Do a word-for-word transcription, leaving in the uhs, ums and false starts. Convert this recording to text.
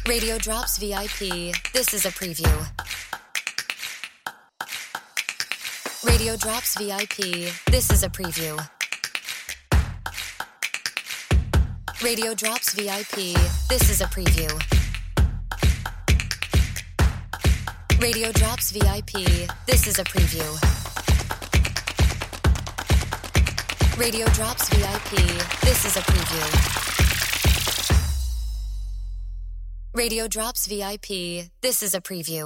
Radio Drops V I P. This is a preview. Radio Drops V I P. This is a preview. Radio Drops V I P. This is a preview. Radio Drops V I P. This is a preview. Radio Drops V I P. This is a preview. Radio Drops V I P. This is a preview.